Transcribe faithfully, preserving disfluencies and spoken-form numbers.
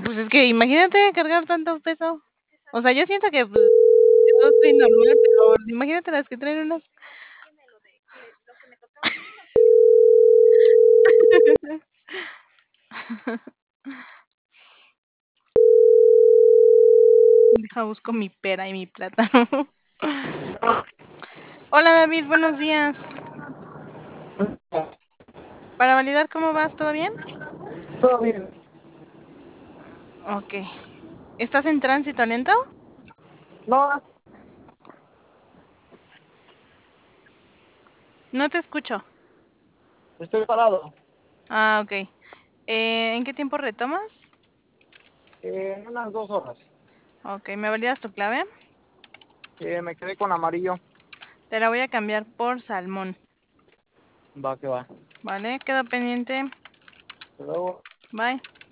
Pues es que imagínate cargar tanto peso. O sea, yo siento que, pues, yo soy normal, pero imagínate las que traen unas. Deja, busco mi pera y mi plátano. Hola David, buenos días. Para validar cómo vas, ¿todo bien? Todo bien. Ok. ¿Estás en tránsito lento? No, No te escucho. estoy parado. Ah, ok. Eh, ¿en qué tiempo retomas? Eh, en unas dos horas. Ok, ¿me validas tu clave? Eh, me quedé con amarillo. Te la voy a cambiar por salmón. Va que va. ¿Vale? Quedo pendiente. Hasta luego. Bye.